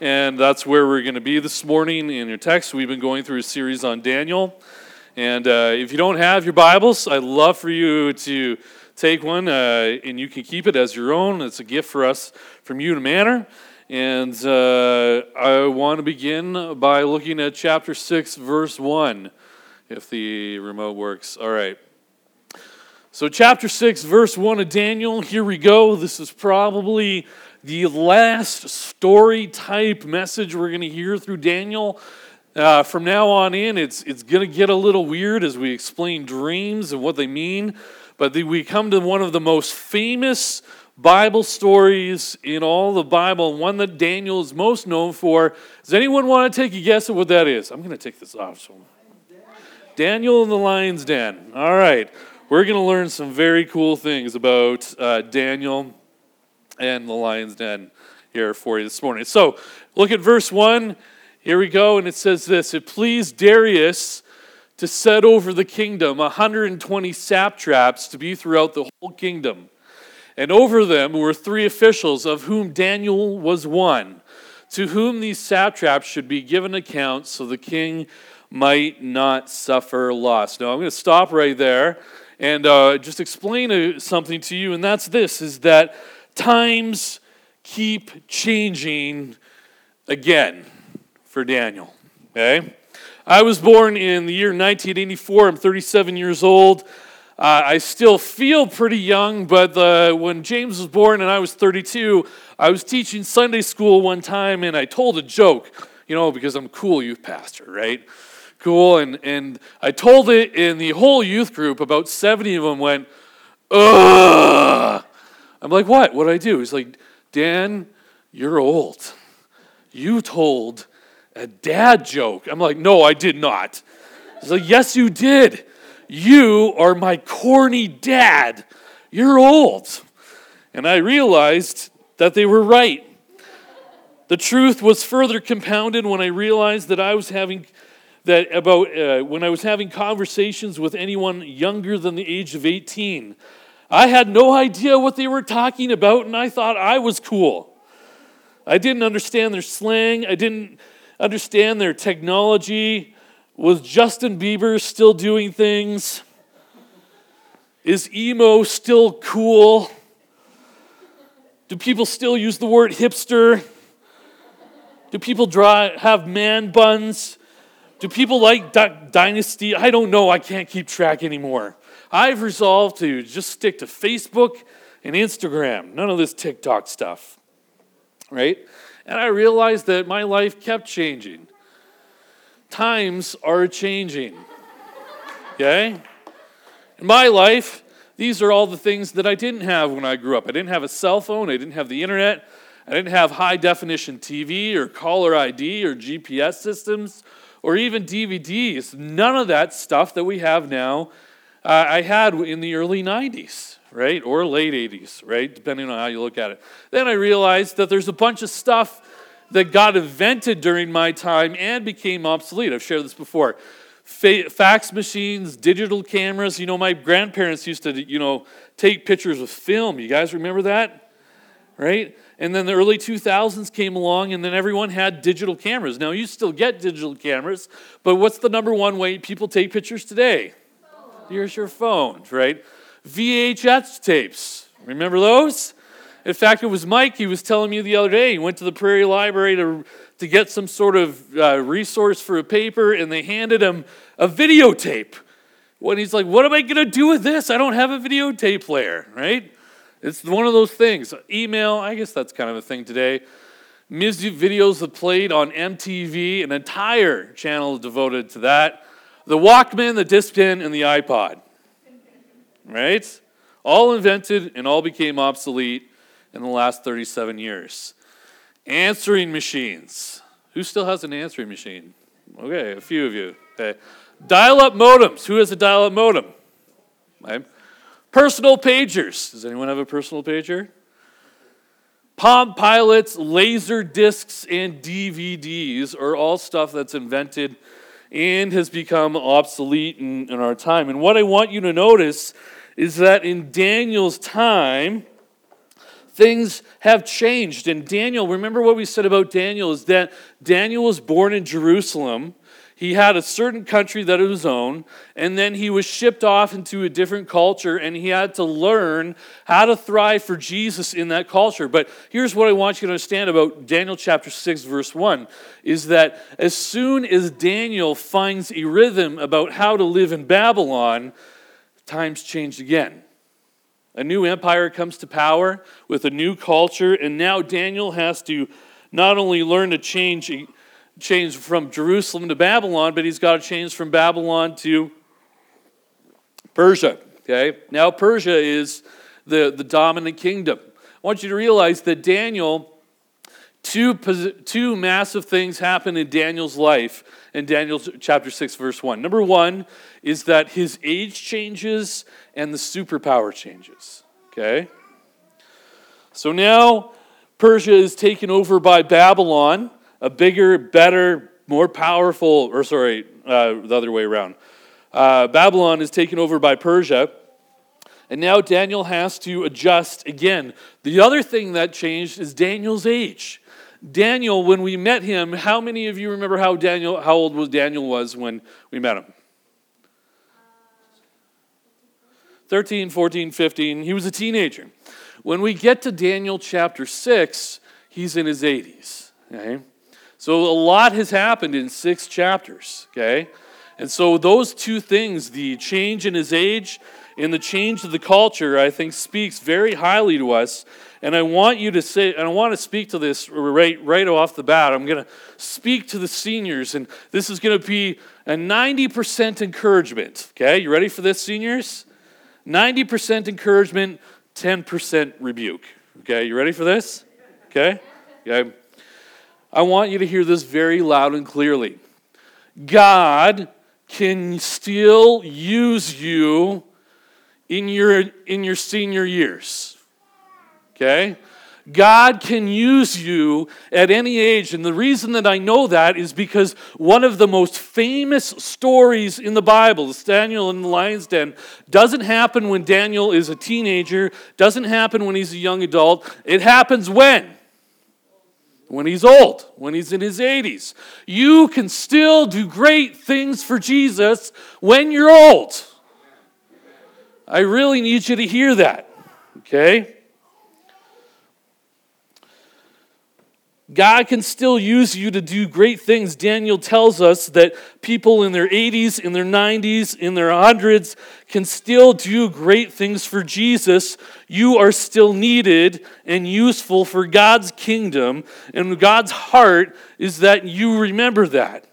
And that's where we're going to be this morning in your text. We've been going through a series on Daniel. And if you don't have your Bibles, I'd love for you to take one, and you can keep it as your own. It's a gift for us from you to Manor. And I want to begin by looking at chapter 6, verse 1, if the remote works. All right. So chapter 6, verse 1 of Daniel, here we go. This is probably the last story-type message we're going to hear through Daniel. From now on in, it's going to get a little weird as we explain dreams and what they mean. But we come to one of the most famous Bible stories in all the Bible, one that Daniel is most known for. Does anyone want to take a guess at what that is? I'm going to take this off. So. Daniel and the Lion's Den. All right. We're going to learn some very cool things about Daniel and the Lion's Den here for you this morning. So, look at verse 1. Here we go, and it says this: It pleased Darius to set over the kingdom 120 satraps to be throughout the whole kingdom. And over them were 3 officials, of whom Daniel was one, to whom these satraps should be given account, so the king might not suffer loss. Now, I'm going to stop right there and just explain something to you, and that's this, is that times keep changing again for Daniel, okay? I was born in the year 1984. I'm 37 years old. I still feel pretty young, but when James was born and I was 32, I was teaching Sunday school one time, and I told a joke, because I'm a cool youth pastor, right? Cool, and I told it, and the whole youth group, about 70 of them went, ugh. I'm like, what? What did I do? He's like, Dan, you're old. You told a dad joke. I'm like, no, I did not. He's like, yes, you did. You are my corny dad. You're old. And I realized that they were right. The truth was further compounded when I realized that when I was having conversations with anyone younger than the age of 18. I had no idea what they were talking about, and I thought I was cool. I didn't understand their slang. I didn't understand their technology. Was Justin Bieber still doing things? Is emo still cool? Do people still use the word hipster? Do people have man buns? Do people like Duck Dynasty? I don't know. I can't keep track anymore. I've resolved to just stick to Facebook and Instagram. None of this TikTok stuff, right? And I realized that my life kept changing. Times are changing, okay? In my life, these are all the things that I didn't have when I grew up. I didn't have a cell phone. I didn't have the internet. I didn't have high-definition TV or caller ID or GPS systems or even DVDs. None of that stuff that we have now I had in the early 90s, right? Or late 80s, right? Depending on how you look at it. Then I realized that there's a bunch of stuff that got invented during my time and became obsolete. I've shared this before. Fax machines, digital cameras. My grandparents used to, take pictures with film. You guys remember that? Right? And then the early 2000s came along, and then everyone had digital cameras. Now, you still get digital cameras, but what's the number one way people take pictures today? Here's your phone, right? VHS tapes. Remember those? In fact, it was Mike. He was telling me the other day. He went to the Prairie Library to get some sort of resource for a paper, and they handed him a videotape. When he's like, what am I going to do with this? I don't have a videotape player, right? It's one of those things. Email, I guess that's kind of a thing today. Music videos that played on MTV, an entire channel devoted to that. The Walkman, the Discman, and the iPod. Right? All invented and all became obsolete in the last 37 years. Answering machines. Who still has an answering machine? Okay, a few of you. Okay. Dial-up modems. Who has a dial-up modem? Right. Personal pagers. Does anyone have a personal pager? Palm Pilots, laser discs, and DVDs are all stuff that's invented and has become obsolete in our time. And what I want you to notice is that in Daniel's time, things have changed. And Daniel, remember what we said about Daniel, is that Daniel was born in Jerusalem. He had a certain country that was his own, and then he was shipped off into a different culture, and he had to learn how to thrive for Jesus in that culture. But here's what I want you to understand about Daniel chapter 6, verse 1, is that as soon as Daniel finds a rhythm about how to live in Babylon, times change again. A new empire comes to power with a new culture, and now Daniel has to not only learn to change from Jerusalem to Babylon, but he's got to change from Babylon to Persia. Okay? Now Persia is the dominant kingdom. I want you to realize that Daniel, two massive things happen in Daniel's life in Daniel chapter 6, verse 1. Number one is that his age changes and the superpower changes. Okay? So now Persia is taken over by Babylon, a bigger, better, more powerful, the other way around. Babylon is taken over by Persia, and now Daniel has to adjust again. The other thing that changed is Daniel's age. Daniel, when we met him, how many of you remember how old Daniel was when we met him? 13, 14, 15. He was a teenager. When we get to Daniel chapter 6, he's in his 80s. Okay? So a lot has happened in 6 chapters, okay? And so those two things, the change in his age and the change of the culture, I think speaks very highly to us. And I want you to say, and I want to speak to this right off the bat. I'm going to speak to the seniors, and this is going to be a 90% encouragement, okay? You ready for this, seniors? 90% encouragement, 10% rebuke, okay? You ready for this? Okay? Okay. I want you to hear this very loud and clearly. God can still use you in your senior years. Okay? God can use you at any age. And the reason that I know that is because one of the most famous stories in the Bible, Daniel in the lion's den, doesn't happen when Daniel is a teenager, doesn't happen when he's a young adult. It happens when? When he's old, when he's in his 80s. You can still do great things for Jesus when you're old. I really need you to hear that, okay? God can still use you to do great things. Daniel tells us that people in their 80s, in their 90s, in their 100s can still do great things for Jesus. You are still needed and useful for God's kingdom. And God's heart is that you remember that.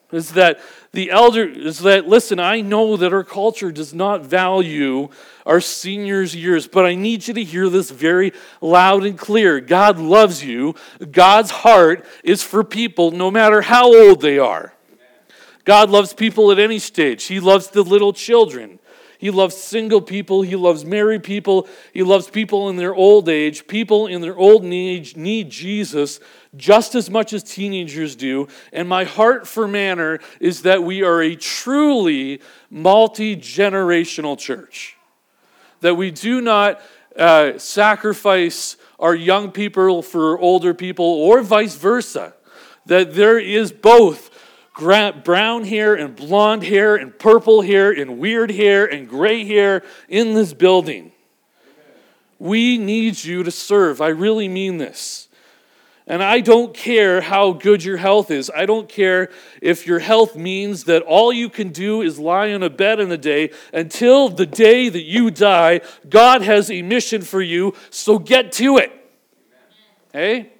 Listen, I know that our culture does not value our seniors' years, but I need you to hear this very loud and clear. God loves you. God's heart is for people no matter how old they are. God loves people at any stage. He loves the little children. He loves single people. He loves married people. He loves people in their old age. People in their old age need Jesus just as much as teenagers do. And my heart for Manor is that we are a truly multi-generational church. That we do not sacrifice our young people for older people or vice versa. That there is both brown hair and blonde hair and purple hair and weird hair and gray hair in this building. We need you to serve. I really mean this. And I don't care how good your health is. I don't care if your health means that all you can do is lie in a bed in the day until the day that you die. God has a mission for you, so get to it. Hey?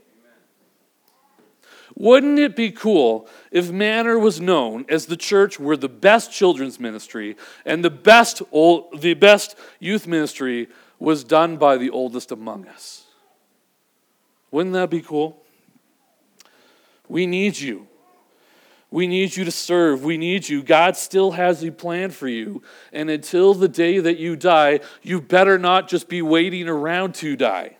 Wouldn't it be cool if Manor was known as the church where the best children's ministry and the best youth ministry was done by the oldest among us? Wouldn't that be cool? We need you. We need you to serve. We need you. God still has a plan for you. And until the day that you die, you better not just be waiting around to die.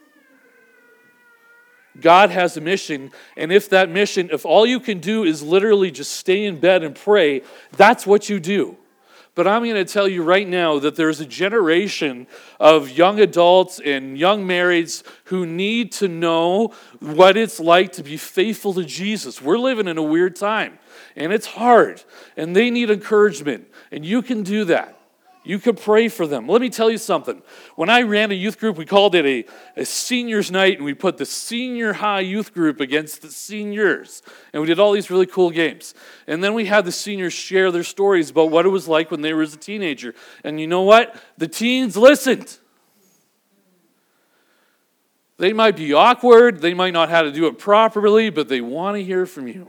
God has a mission, and if all you can do is literally just stay in bed and pray, that's what you do. But I'm going to tell you right now that there's a generation of young adults and young marrieds who need to know what it's like to be faithful to Jesus. We're living in a weird time, and it's hard, and they need encouragement, and you can do that. You can pray for them. Let me tell you something. When I ran a youth group, we called it a seniors night, and we put the senior high youth group against the seniors. And we did all these really cool games. And then we had the seniors share their stories about what it was like when they were as a teenager. And you know what? The teens listened. They might be awkward. They might not know how to do it properly, but they want to hear from you.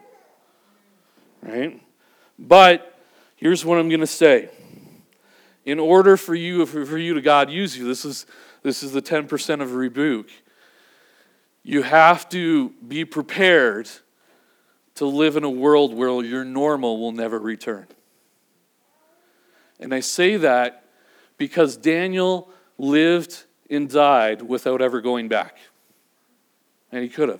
Right? But here's what I'm going to say. In order for you to God use you, this is the 10% of a rebuke. You have to be prepared to live in a world where your normal will never return. And I say that because Daniel lived and died without ever going back. And he could have.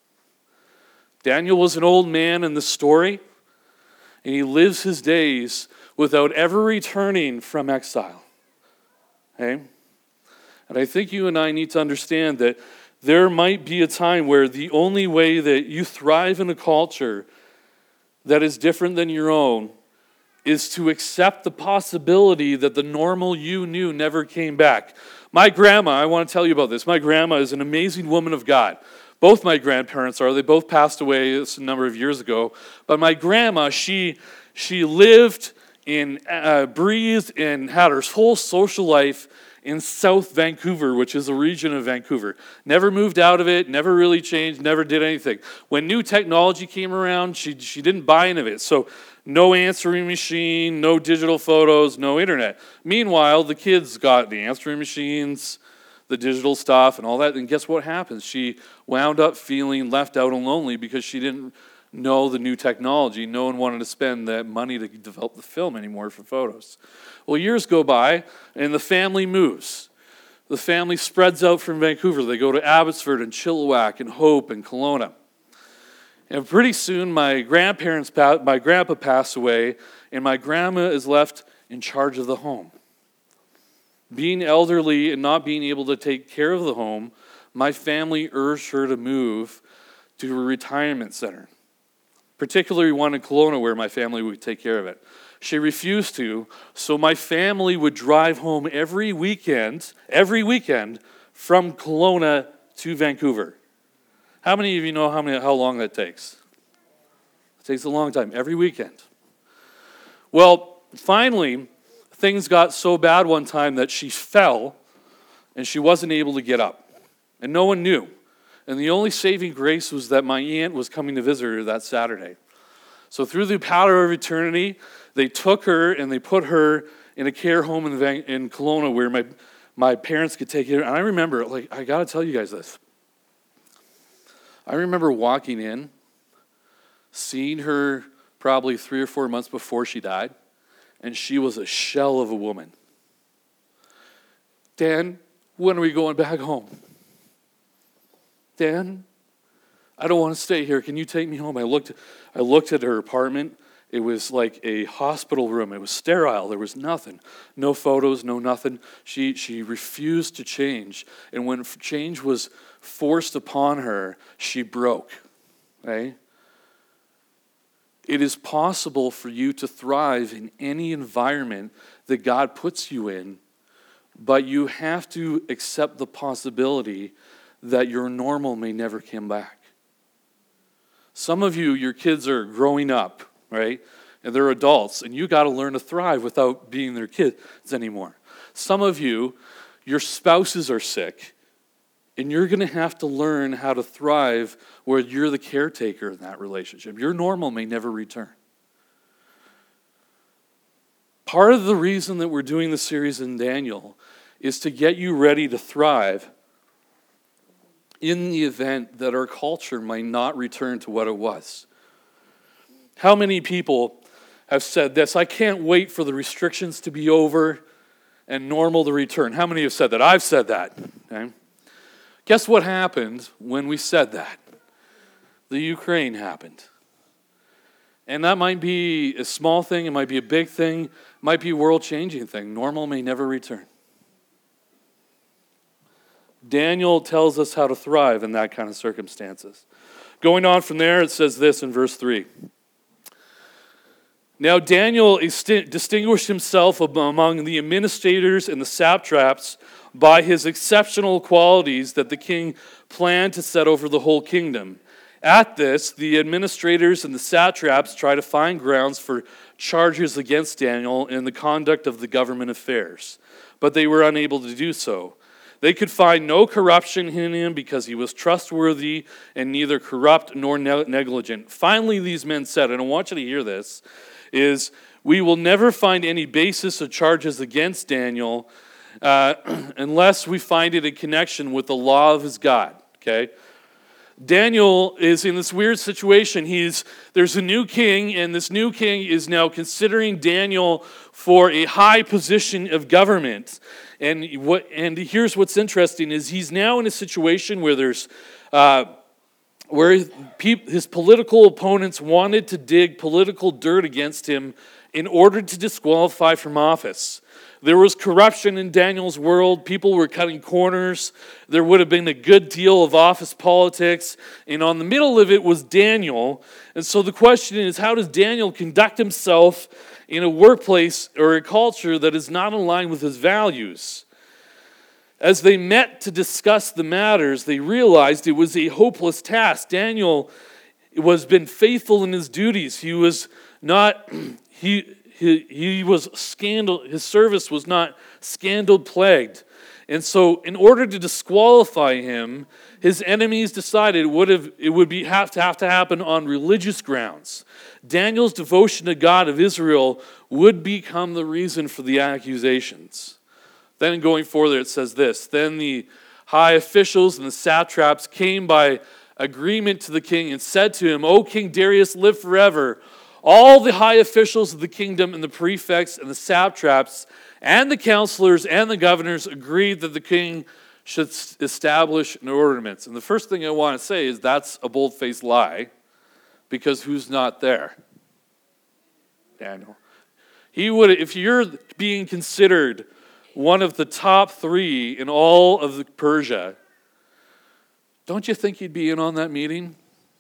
Daniel was an old man in the story, and he lives his days without ever returning from exile. Okay? And I think you and I need to understand that there might be a time where the only way that you thrive in a culture that is different than your own is to accept the possibility that the normal you knew never came back. My grandma, I want to tell you about this. My grandma is an amazing woman of God. Both my grandparents are. They both passed away a number of years ago. But my grandma, she lived and breathed and had her whole social life in South Vancouver, which is a region of Vancouver. Never moved out of it, never really changed, never did anything. When new technology came around, she didn't buy any of it. So no answering machine, no digital photos, no internet. Meanwhile, the kids got the answering machines, the digital stuff, and all that. And guess what happens? She wound up feeling left out and lonely because she didn't know the new technology. No one wanted to spend that money to develop the film anymore for photos. Well, years go by, and the family moves. The family spreads out from Vancouver. They go to Abbotsford and Chilliwack and Hope and Kelowna. And pretty soon, my grandpa passed away, and my grandma is left in charge of the home. Being elderly and not being able to take care of the home, my family urged her to move to a retirement center, particularly one in Kelowna where my family would take care of it. She refused to, so my family would drive home every weekend from Kelowna to Vancouver. How many of you know how long that takes? It takes a long time, every weekend. Well, finally, things got so bad one time that she fell and she wasn't able to get up. And no one knew. And the only saving grace was that my aunt was coming to visit her that Saturday. So through the power of eternity, they took her and they put her in a care home in Kelowna where my parents could take her. And I remember, I got to tell you guys this. I remember walking in, seeing her probably 3 or 4 months before she died, and she was a shell of a woman. Dan, when are we going back home? Dan, I don't want to stay here. Can you take me home? I looked at her apartment. It was like a hospital room. It was sterile. There was nothing. No photos, no nothing. She refused to change. And when change was forced upon her, she broke. Okay? It is possible for you to thrive in any environment that God puts you in, but you have to accept the possibility that your normal may never come back. Some of you, your kids are growing up, right? And they're adults, and you got to learn to thrive without being their kids anymore. Some of you, your spouses are sick, and you're going to have to learn how to thrive where you're the caretaker in that relationship. Your normal may never return. Part of the reason that we're doing the series in Daniel is to get you ready to thrive in the event that our culture might not return to what it was. How many people have said this? I can't wait for the restrictions to be over and normal to return. How many have said that? I've said that. Okay. Guess what happened when we said that? The Ukraine happened. And that might be a small thing, it might be a big thing, it might be a world-changing thing. Normal may never return. Daniel tells us how to thrive in that kind of circumstances. Going on from there, it says this in verse 3. Now Daniel distinguished himself among the administrators and the satraps by his exceptional qualities that the king planned to set over the whole kingdom. At this, the administrators and the satraps tried to find grounds for charges against Daniel in the conduct of the government affairs, but they were unable to do so. They could find no corruption in him because he was trustworthy and neither corrupt nor negligent. Finally, these men said, and I want you to hear this, is we will never find any basis of charges against Daniel unless we find it in connection with the law of his God. Okay? Daniel is in this weird situation. There's a new king, and this new king is now considering Daniel for a high position of government. And here's what's interesting is he's now in a situation where there's where his political opponents wanted to dig political dirt against him in order to disqualify from office. There was corruption in Daniel's world. People were cutting corners. There would have been a good deal of office politics. And on the middle of it was Daniel. And so the question is, how does Daniel conduct himself in a workplace or a culture that is not aligned with his values? As they met to discuss the matters, they realized it was a hopeless task. Daniel was been faithful in his duties. He was not... He was his service was not scandal plagued. And so in order to disqualify him, his enemies decided it would have to happen on religious grounds. Daniel's devotion to God of Israel would become the reason for the accusations. Then going further, it says this, then the high officials and the satraps came by agreement to the king and said to him, O King Darius, live forever. All the high officials of the kingdom and the prefects and the satraps and the counselors and the governors agreed that the king should establish an ordinance. And the first thing I want to say is that's a bold-faced lie, because who's not there? Daniel. He would, if you're being considered one of the top 3 in all of Persia, don't you think he'd be in on that meeting?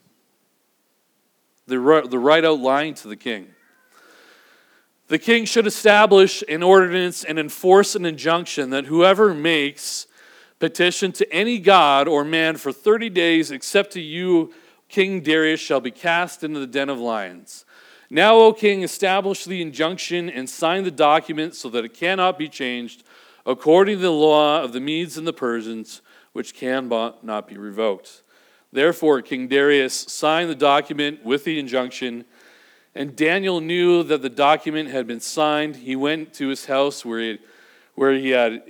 The right out lying to the king. The king should establish an ordinance and enforce an injunction that whoever makes petition to any god or man for 30 days except to you, King Darius, shall be cast into the den of lions. Now, O king, establish the injunction and sign the document so that it cannot be changed according to the law of the Medes and the Persians, which cannot be revoked. Therefore, King Darius signed the document with the injunction, and Daniel knew that the document had been signed. He went to his house where he had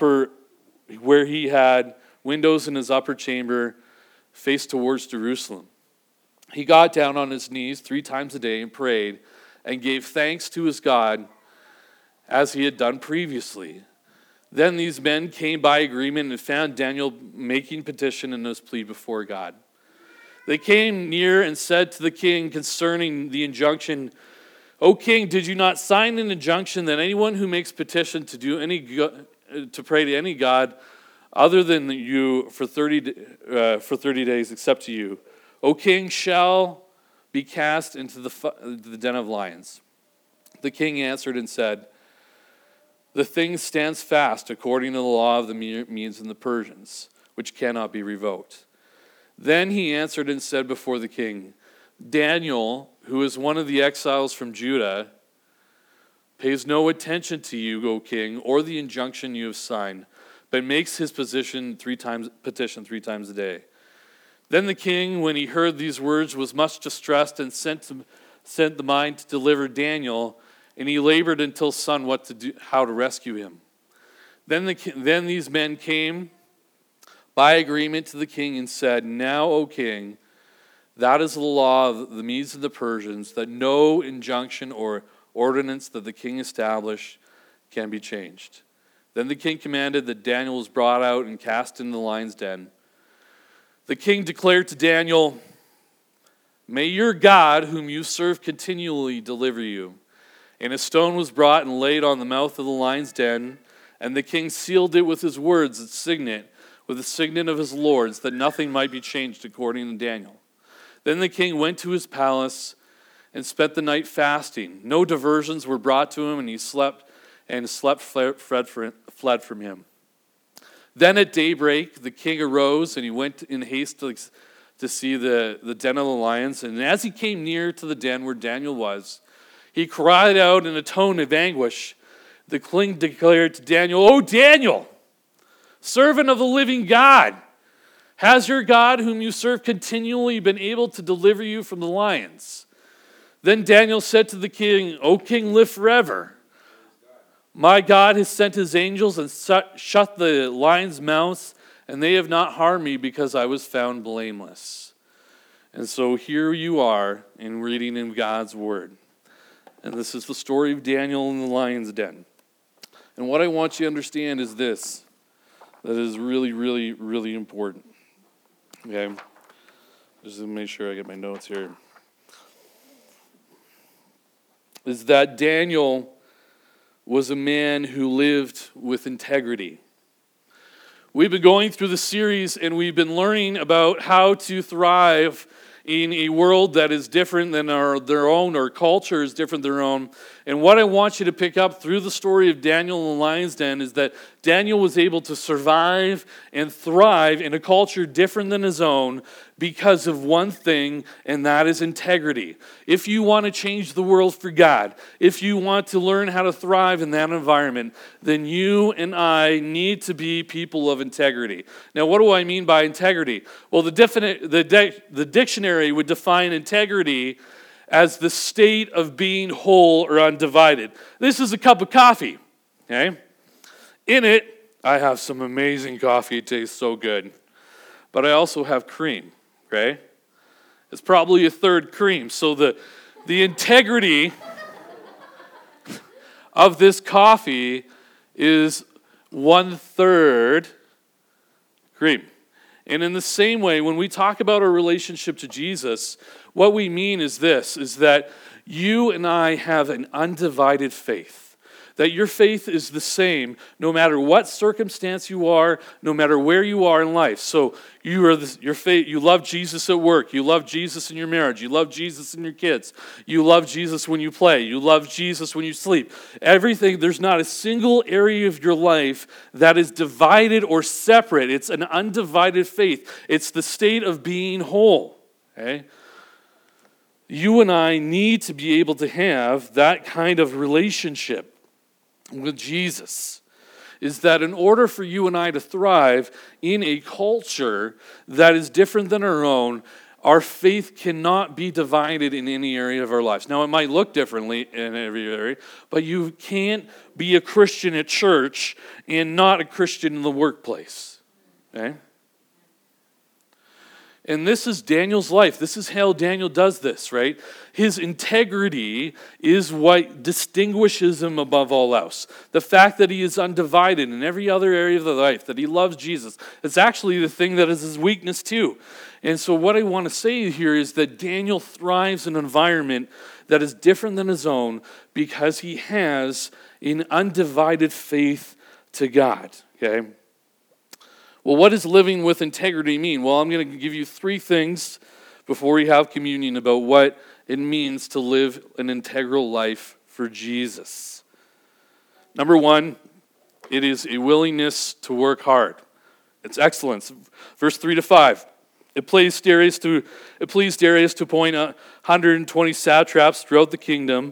windows in his upper chamber faced towards Jerusalem. He got down on his knees 3 times a day and prayed and gave thanks to his God as he had done previously. Then these men came by agreement and found Daniel making petition and his plea before God. They came near and said to the king concerning the injunction, O king, did you not sign an injunction that anyone who makes petition to pray to any god other than you for 30 days except to you, O king, shall be cast into the den of lions? The king answered and said, the thing stands fast according to the law of the Medes and the Persians, which cannot be revoked. Then he answered and said before the king, Daniel, who is one of the exiles from Judah, pays no attention to you, O king, or the injunction you have signed, but makes his petition 3 times a day. Then the king, when he heard these words, was much distressed and sent the mind to deliver Daniel, and he labored until sun how to rescue him. Then these men came by agreement to the king and said, now, O king, that is the law of the Medes and the Persians, that no injunction or ordinance that the king established can be changed. Then the king commanded that Daniel was brought out and cast into the lion's den. The king declared to Daniel, May your God, whom you serve continually, deliver you. And a stone was brought and laid on the mouth of the lion's den, and the king sealed it with his words, its signet, with the signet of his lords, that nothing might be changed according to Daniel. Then the king went to his palace and spent the night fasting. No diversions were brought to him, and he slept, and fled from him. Then at daybreak the king arose, and he went in haste to see the den of the lions. And as he came near to the den where Daniel was, he cried out in a tone of anguish. The king declared to Daniel, "O Daniel, servant of the living God, has your God, whom you serve continually, been able to deliver you from the lions?" Then Daniel said to the king, "O king, live forever. My God has sent his angels and shut the lions' mouths, and they have not harmed me because I was found blameless." And so here you are in reading in God's word. And this is the story of Daniel in the lion's den. And what I want you to understand is this, that is really, really, really important. Okay? Just to make sure I get my notes here. Is that Daniel was a man who lived with integrity. We've been going through the series and we've been learning about how to thrive in a world that is different than their own, or culture is different than their own. And what I want you to pick up through the story of Daniel in the lion's den is that Daniel was able to survive and thrive in a culture different than his own because of one thing, and that is integrity. If you want to change the world for God, if you want to learn how to thrive in that environment, then you and I need to be people of integrity. Now, what do I mean by integrity? Well, the dictionary would define integrity as the state of being whole or undivided. This is a cup of coffee, okay? In it, I have some amazing coffee. It tastes so good. But I also have cream, okay? It's probably a third cream. So the integrity of this coffee is 1/3 cream. And in the same way, when we talk about our relationship to Jesus, what we mean is this, is that you and I have an undivided faith. That your faith is the same no matter what circumstance you are, no matter where you are in life. So your faith, you love Jesus at work, you love Jesus in your marriage, you love Jesus in your kids, you love Jesus when you play, you love Jesus when you sleep. Everything, there's not a single area of your life that is divided or separate. It's an undivided faith. It's the state of being whole. Okay? You and I need to be able to have that kind of relationship with Jesus. Is that in order for you and I to thrive in a culture that is different than our own, our faith cannot be divided in any area of our lives. Now, it might look differently in every area, but you can't be a Christian at church and not a Christian in the workplace. Okay? And this is Daniel's life. This is how Daniel does this, right? His integrity is what distinguishes him above all else. The fact that he is undivided in every other area of the life, that he loves Jesus, it's actually the thing that is his weakness too. And so what I want to say here is that Daniel thrives in an environment that is different than his own because he has an undivided faith to God, okay? Well, what does living with integrity mean? Well, I'm going to give you 3 things before we have communion about what it means to live an integral life for Jesus. Number 1, it is a willingness to work hard. It's excellence. Verse 3-5. It pleased Darius to appoint 120 satraps throughout the kingdom,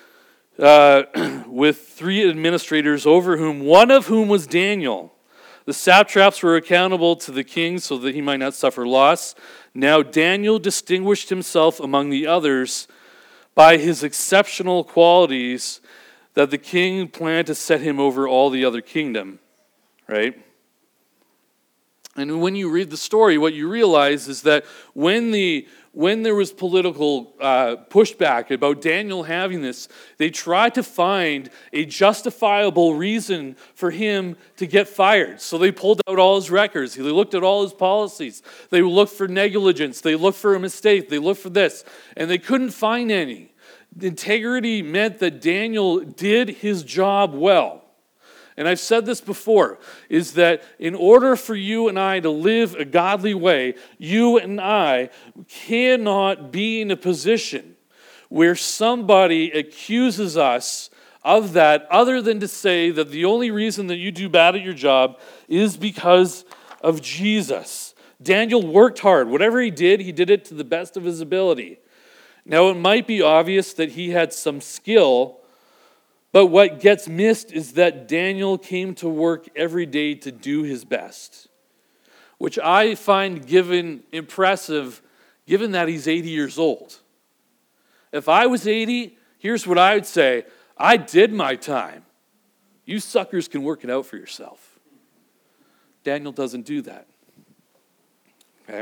with 3 administrators over whom, one of whom was Daniel. The satraps were accountable to the king so that he might not suffer loss. Now Daniel distinguished himself among the others by his exceptional qualities that the king planned to set him over all the other kingdom. Right? And when you read the story, what you realize is that when there was political pushback about Daniel having this, they tried to find a justifiable reason for him to get fired. So they pulled out all his records. They looked at all his policies. They looked for negligence. They looked for a mistake. They looked for this. And they couldn't find any. Integrity meant that Daniel did his job well. And I've said this before, is that in order for you and I to live a godly way, you and I cannot be in a position where somebody accuses us of that, other than to say that the only reason that you do bad at your job is because of Jesus. Daniel worked hard. Whatever he did it to the best of his ability. Now, it might be obvious that he had some skill, but what gets missed is that Daniel came to work every day to do his best, which I find impressive given that he's 80 years old. If I was 80, here's what I would say: I did my time. You suckers can work it out for yourself. Daniel doesn't do that. Okay?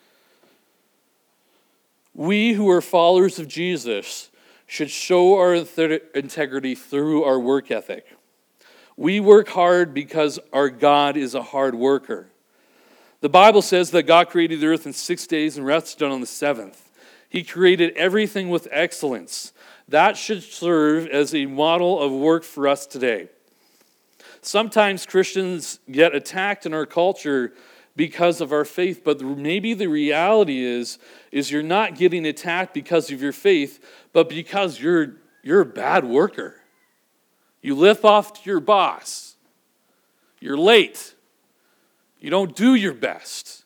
We who are followers of Jesus should show our integrity through our work ethic. We work hard because our God is a hard worker. The Bible says that God created the earth in 6 days and rested on the seventh. He created everything with excellence. That should serve as a model of work for us today. Sometimes Christians get attacked in our culture because of our faith, but maybe the reality is you're not getting attacked because of your faith, but because you're a bad worker. You live off to your boss. You're late. You don't do your best.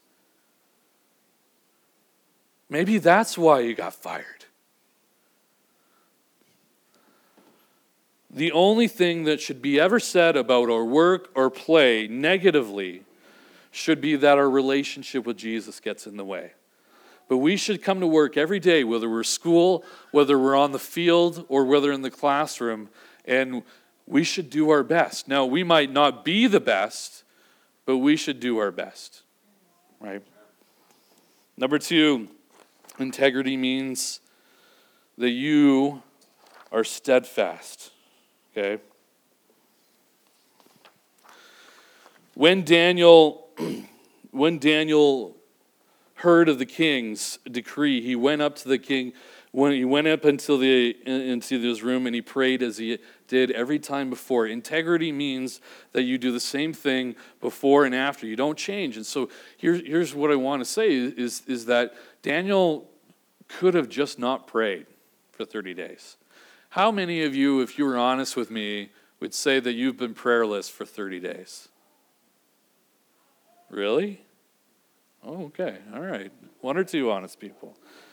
Maybe that's why you got fired. The only thing that should be ever said about our work or play negatively should be that our relationship with Jesus gets in the way. But we should come to work every day, whether we're school, whether we're on the field, or whether in the classroom, and we should do our best. Now, we might not be the best, but we should do our best, right? Number 2, integrity means that you are steadfast, okay? When Daniel heard of the king's decree, he went up to the king. When he went up into his room and he prayed as he did every time before. Integrity means that you do the same thing before and after. You don't change. And so here's what I want to say is that Daniel could have just not prayed for 30 days. How many of you, if you were honest with me, would say that you've been prayerless for 30 days? Really? Oh, okay. All right. 1 or 2 honest people.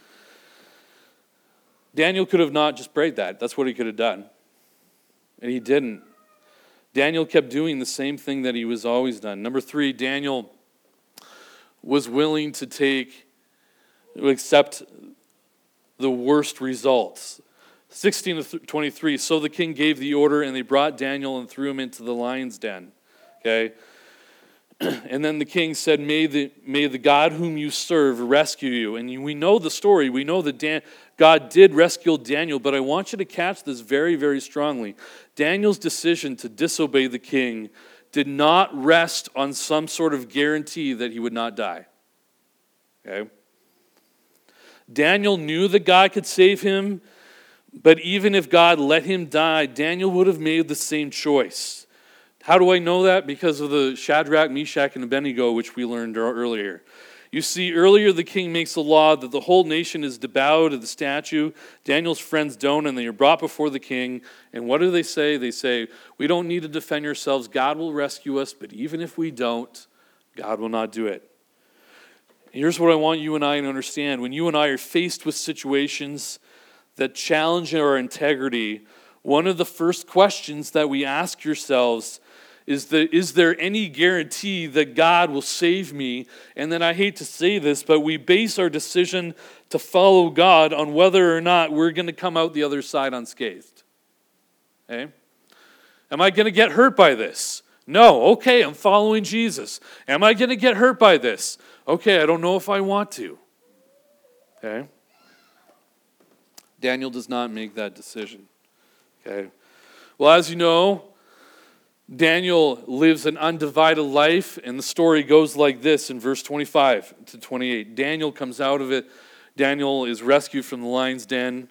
Daniel could have not just prayed that. That's what he could have done. And he didn't. Daniel kept doing the same thing that he was always done. Number 3, Daniel was willing to accept the worst results. 16-23, so the king gave the order, and they brought Daniel and threw him into the lion's den. Okay? And then the king said, may the God whom you serve rescue you. And we know the story. We know that God did rescue Daniel, but I want you to catch this very, very strongly. Daniel's decision to disobey the king did not rest on some sort of guarantee that he would not die. Okay? Daniel knew that God could save him, but even if God let him die, Daniel would have made the same choice. How do I know that? Because of the Shadrach, Meshach, and Abednego, which we learned earlier. You see, earlier the king makes a law that the whole nation is to bow to the statue. Daniel's friends don't, and they are brought before the king. And what do they say? They say, we don't need to defend ourselves. God will rescue us, but even if we don't, God will not do it. Here's what I want you and I to understand. When you and I are faced with situations that challenge our integrity, one of the first questions that we ask yourselves is there any guarantee that God will save me? And then I hate to say this, but we base our decision to follow God on whether or not we're going to come out the other side unscathed. Okay? Am I going to get hurt by this? No. Okay, I'm following Jesus. Am I going to get hurt by this? Okay, I don't know if I want to. Okay? Daniel does not make that decision. Okay? Well, as you know, Daniel lives an undivided life, and the story goes like this in verse 25 to 28. Daniel comes out of it. Daniel is rescued from the lion's den.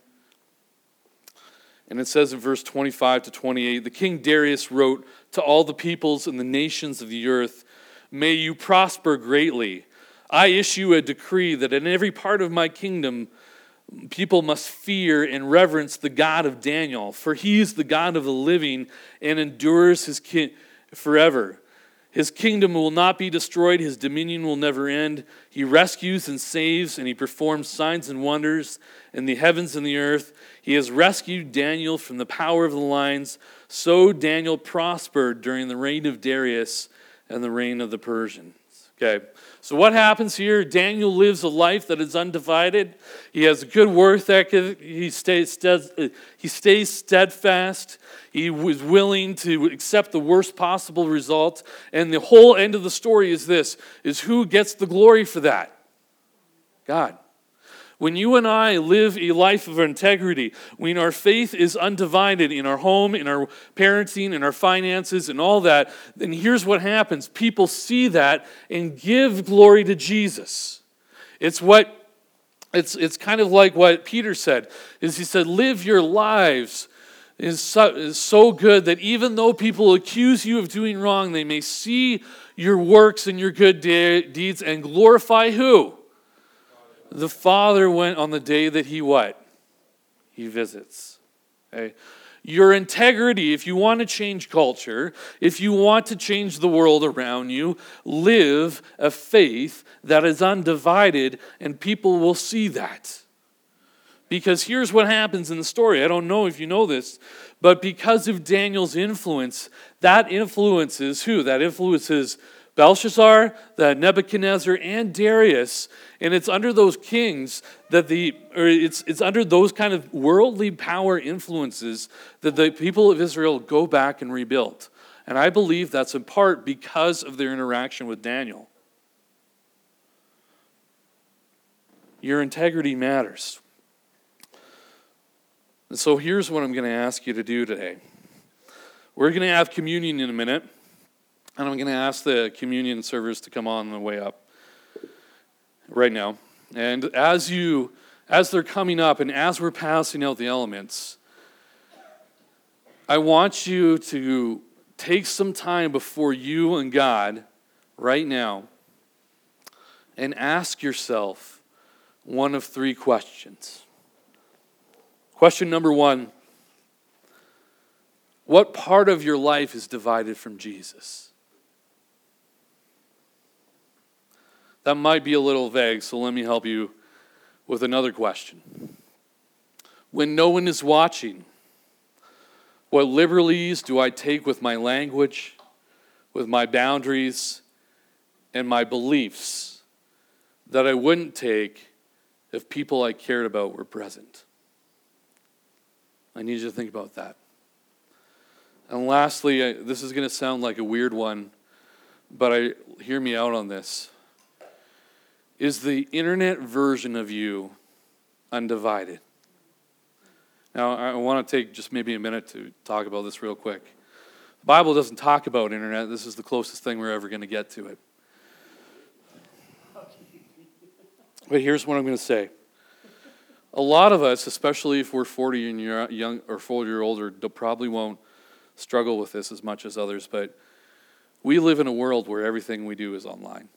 And it says in verse 25 to 28, the king Darius wrote to all the peoples and the nations of the earth, may you prosper greatly. I issue a decree that in every part of my kingdom, people must fear and reverence the God of Daniel, for he is the God of the living and endures his forever. His kingdom will not be destroyed. His dominion will never end. He rescues and saves, and he performs signs and wonders in the heavens and the earth. He has rescued Daniel from the power of the lions. So Daniel prospered during the reign of Darius and the reign of the Persians. Okay, so what happens here? Daniel lives a life that is undivided. He has a good work ethic. He stays steadfast. He was willing to accept the worst possible result. And the whole end of the story is this, is who gets the glory for that? God. When you and I live a life of integrity, when our faith is undivided in our home, in our parenting, in our finances, and all that, then here's what happens. People see that and give glory to Jesus. It's kind of like what Peter said, is he said, live your lives is so good that even though people accuse you of doing wrong, they may see your works and your good deeds and glorify who? The Father went on the day that he what? He visits. Okay? Your integrity, if you want to change culture, if you want to change the world around you, live a faith that is undivided and people will see that. Because here's what happens in the story. I don't know if you know this, but because of Daniel's influence, that influences who? That influences Belshazzar, Nebuchadnezzar, and Darius, and it's under those kings that it's under those kind of worldly power influences that the people of Israel go back and rebuild. And I believe that's in part because of their interaction with Daniel. Your integrity matters. And so here's what I'm going to ask you to do today. We're going to have communion in a minute. And I'm going to ask the communion servers to come on the way up right now. And as they're coming up and as we're passing out the elements, I want you to take some time before you and God right now and ask yourself one of three questions. Question number one, what part of your life is divided from Jesus? That might be a little vague, so let me help you with another question. When no one is watching, what liberties do I take with my language, with my boundaries, and my beliefs that I wouldn't take if people I cared about were present? I need you to think about that. And lastly, this is going to sound like a weird one, but hear me out on this. Is the internet version of you undivided? Now, I want to take just maybe a minute to talk about this real quick. The Bible doesn't talk about internet. This is the closest thing we're ever going to get to it. But here's what I'm going to say. A lot of us, especially if we're 40 and you're young or 40 or older, probably won't struggle with this as much as others, but we live in a world where everything we do is online.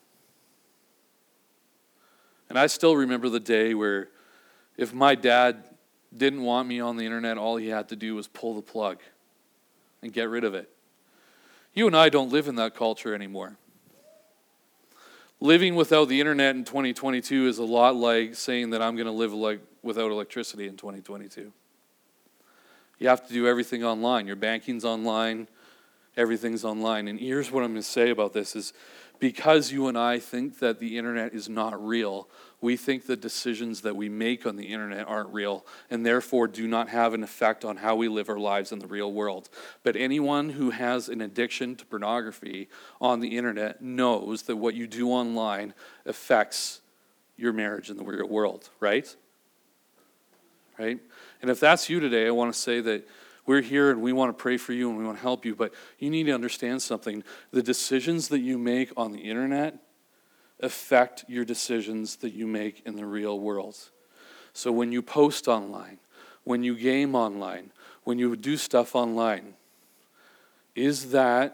And I still remember the day where if my dad didn't want me on the internet, all he had to do was pull the plug and get rid of it. You and I don't live in that culture anymore. Living without the internet in 2022 is a lot like saying that I'm going to live without electricity in 2022. You have to do everything online. Your banking's online. everything's online. And here's what I'm going to say about this is because you and I think that the internet is not real, we think the decisions that we make on the internet aren't real and therefore do not have an effect on how we live our lives in the real world. But anyone who has an addiction to pornography on the internet knows that what you do online affects your marriage in the real world, right? Right? And if that's you today, I want to say that we're here and we want to pray for you and we want to help you, but you need to understand something. The decisions that you make on the internet affect your decisions that you make in the real world. So when you post online, when you game online, when you do stuff online, is the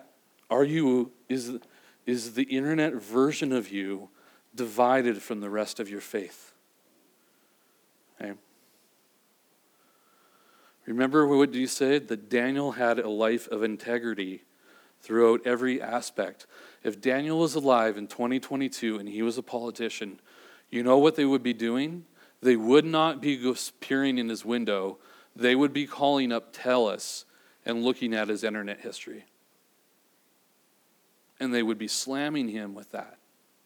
internet version of you divided from the rest of your faith? Okay. Remember what you said? That Daniel had a life of integrity throughout every aspect. If Daniel was alive in 2022 and he was a politician, you know what they would be doing? They would not be peering in his window. They would be calling up Tellus and looking at his internet history. And they would be slamming him with that.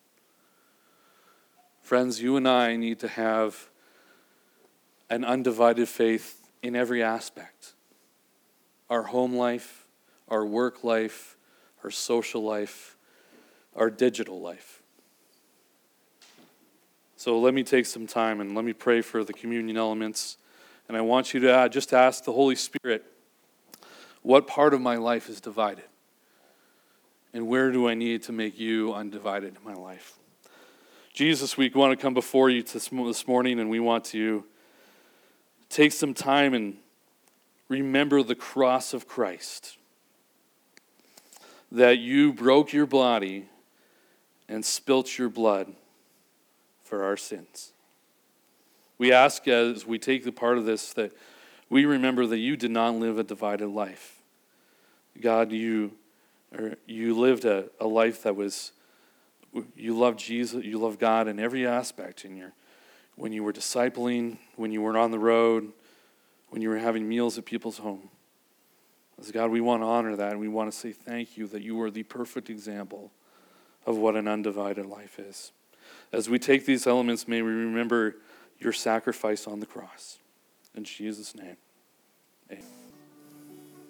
Friends, you and I need to have an undivided faith in every aspect. Our home life, our work life, our social life, our digital life. So let me take some time and let me pray for the communion elements. And I want you to just ask the Holy Spirit, what part of my life is divided? And where do I need to make you undivided in my life? Jesus, we want to come before you this morning and we want to take some time and remember the cross of Christ. That you broke your body and spilt your blood for our sins. We ask as we take the part of this that we remember that you did not live a divided life. God, you lived a life that was, you loved Jesus, you loved God in every aspect when you were discipling, when you were on the road, when you were having meals at people's home. As God, we want to honor that and we want to say thank you that you are the perfect example of what an undivided life is. As we take these elements, may we remember your sacrifice on the cross. In Jesus' name, amen.